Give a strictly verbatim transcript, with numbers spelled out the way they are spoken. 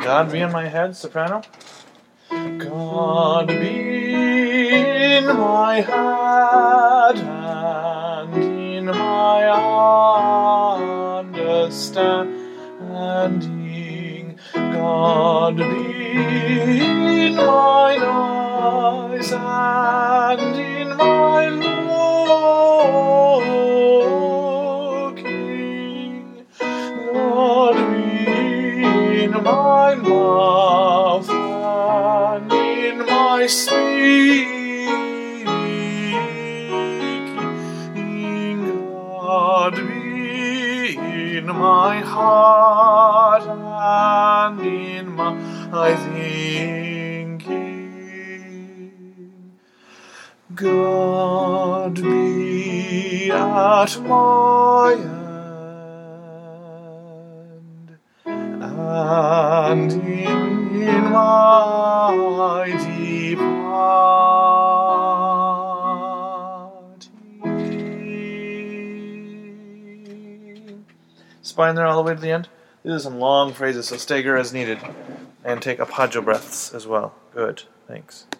God be in my head, soprano. God be in my head and in my understanding. God be in mine eyes and in my looking. God be in my mouth and in my speaking. God be in my heart and in my thinking. God be at my end and in, in my departing. Spine there all the way to the end. These are some long phrases, so stagger as needed. And take arpeggio breaths as well. Good. Thanks.